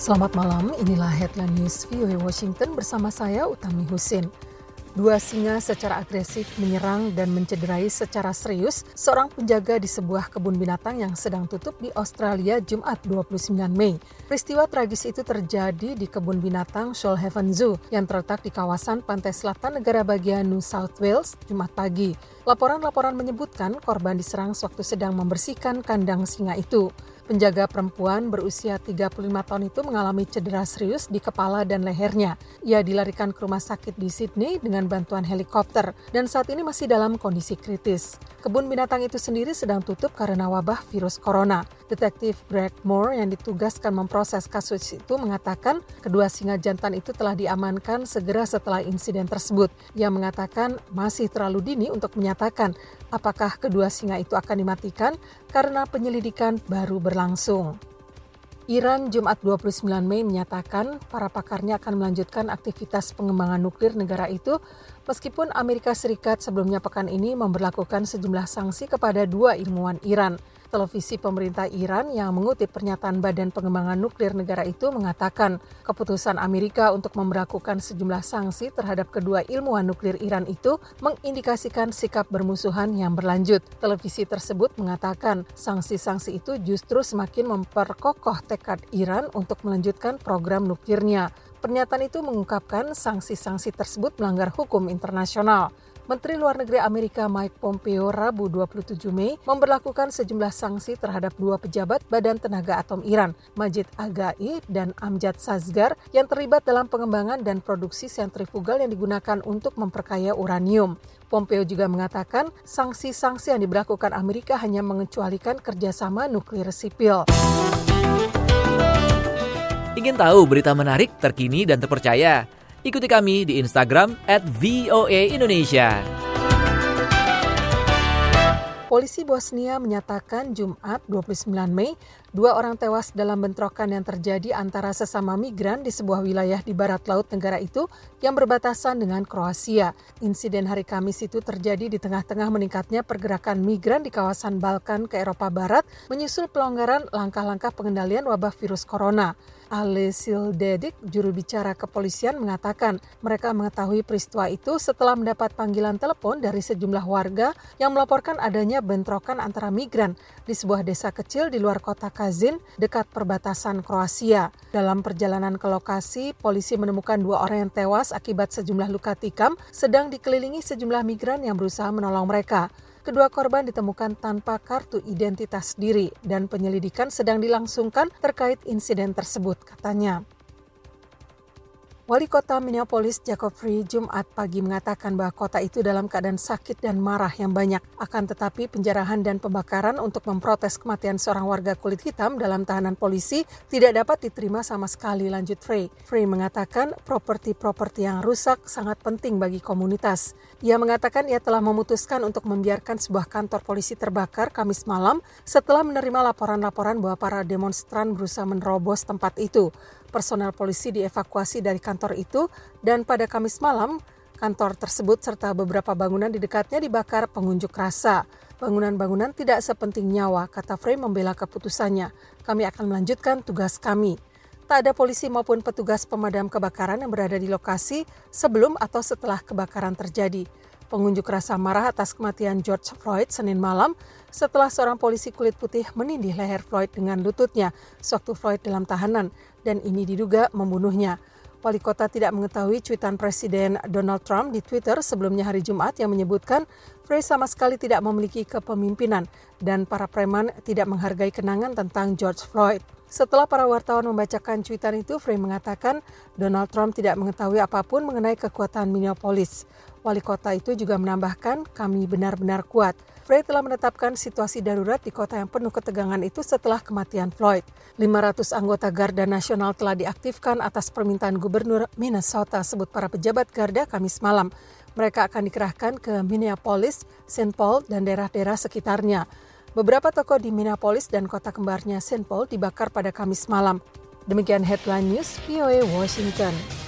Selamat malam, inilah Headline News VOA Washington bersama saya Utami Husin. Dua singa secara agresif menyerang dan mencederai secara serius seorang penjaga di sebuah kebun binatang yang sedang tutup di Australia Jumat 29 Mei. Peristiwa tragis itu terjadi di kebun binatang Shoalhaven Zoo yang terletak di kawasan pantai selatan negara bagian New South Wales Jumat pagi. Laporan-laporan menyebutkan korban diserang sewaktu sedang membersihkan kandang singa itu. Penjaga perempuan berusia 35 tahun itu mengalami cedera serius di kepala dan lehernya. Ia dilarikan ke rumah sakit di Sydney dengan bantuan helikopter dan saat ini masih dalam kondisi kritis. Kebun binatang itu sendiri sedang tutup karena wabah virus corona. Detektif Greg Moore yang ditugaskan memproses kasus itu mengatakan kedua singa jantan itu telah diamankan segera setelah insiden tersebut. Ia mengatakan masih terlalu dini untuk menyatakan apakah kedua singa itu akan dimatikan karena penyelidikan baru berlangsung. Iran Jumat 29 Mei menyatakan para pakarnya akan melanjutkan aktivitas pengembangan nuklir negara itu meskipun Amerika Serikat sebelumnya pekan ini memberlakukan sejumlah sanksi kepada dua ilmuwan Iran. Televisi pemerintah Iran yang mengutip pernyataan Badan Pengembangan Nuklir negara itu mengatakan keputusan Amerika untuk memberlakukan sejumlah sanksi terhadap kedua ilmuwan nuklir Iran itu mengindikasikan sikap bermusuhan yang berlanjut. Televisi tersebut mengatakan sanksi-sanksi itu justru semakin memperkokoh tekad Iran untuk melanjutkan program nuklirnya. Pernyataan itu mengungkapkan sanksi-sanksi tersebut melanggar hukum internasional. Menteri Luar Negeri Amerika Mike Pompeo Rabu 27 Mei memberlakukan sejumlah sanksi terhadap dua pejabat Badan Tenaga Atom Iran, Majid Aghai dan Amjad Sazgar, yang terlibat dalam pengembangan dan produksi sentrifugal yang digunakan untuk memperkaya uranium. Pompeo juga mengatakan sanksi-sanksi yang diberlakukan Amerika hanya mengecualikan kerjasama nuklir sipil. Ingin tahu berita menarik, terkini, dan terpercaya? Ikuti kami di Instagram @VOA_Indonesia. Polisi Bosnia menyatakan Jumat 29 Mei, 2 orang tewas dalam bentrokan yang terjadi antara sesama migran di sebuah wilayah di barat laut negara itu yang berbatasan dengan Kroasia. Insiden hari Kamis itu terjadi di tengah-tengah meningkatnya pergerakan migran di kawasan Balkan ke Eropa Barat menyusul pelonggaran langkah-langkah pengendalian wabah virus corona. Ale Sildedik, juru bicara kepolisian, mengatakan mereka mengetahui peristiwa itu setelah mendapat panggilan telepon dari sejumlah warga yang melaporkan adanya bentrokan antara migran di sebuah desa kecil di luar kota Kazin dekat perbatasan Kroasia. Dalam perjalanan ke lokasi, polisi menemukan 2 orang yang tewas akibat sejumlah luka tikam sedang dikelilingi sejumlah migran yang berusaha menolong mereka. Kedua korban ditemukan tanpa kartu identitas diri dan penyelidikan sedang dilangsungkan terkait insiden tersebut, katanya. Wali Kota Minneapolis Jacob Frey Jumat pagi mengatakan bahwa kota itu dalam keadaan sakit dan marah yang banyak. Akan tetapi penjarahan dan pembakaran untuk memprotes kematian seorang warga kulit hitam dalam tahanan polisi tidak dapat diterima sama sekali, lanjut Frey. Frey mengatakan properti-properti yang rusak sangat penting bagi komunitas. Ia mengatakan ia telah memutuskan untuk membiarkan sebuah kantor polisi terbakar Kamis malam setelah menerima laporan-laporan bahwa para demonstran berusaha menerobos tempat itu. Personel polisi dievakuasi dari kantor itu dan pada Kamis malam, kantor tersebut serta beberapa bangunan di dekatnya dibakar pengunjuk rasa. Bangunan-bangunan tidak sepenting nyawa, kata Frey membela keputusannya. Kami akan melanjutkan tugas kami. Tak ada polisi maupun petugas pemadam kebakaran yang berada di lokasi sebelum atau setelah kebakaran terjadi. Pengunjuk rasa marah atas kematian George Floyd Senin malam setelah seorang polisi kulit putih menindih leher Floyd dengan lututnya sewaktu Floyd dalam tahanan dan ini diduga membunuhnya. Wali kota tidak mengetahui cuitan Presiden Donald Trump di Twitter sebelumnya hari Jumat yang menyebutkan Frey sama sekali tidak memiliki kepemimpinan dan para preman tidak menghargai kenangan tentang George Floyd. Setelah para wartawan membacakan cuitan itu, Frey mengatakan Donald Trump tidak mengetahui apapun mengenai kekuatan Minneapolis. Wali kota itu juga menambahkan, kami benar-benar kuat. Frey telah menetapkan situasi darurat di kota yang penuh ketegangan itu setelah kematian Floyd. 500 anggota Garda Nasional telah diaktifkan atas permintaan Gubernur Minnesota, sebut para pejabat Garda Kamis malam. Mereka akan dikerahkan ke Minneapolis, St. Paul, dan daerah-daerah sekitarnya. Beberapa toko di Minneapolis dan kota kembarnya St. Paul dibakar pada Kamis malam. Demikian Headline News VOA Washington.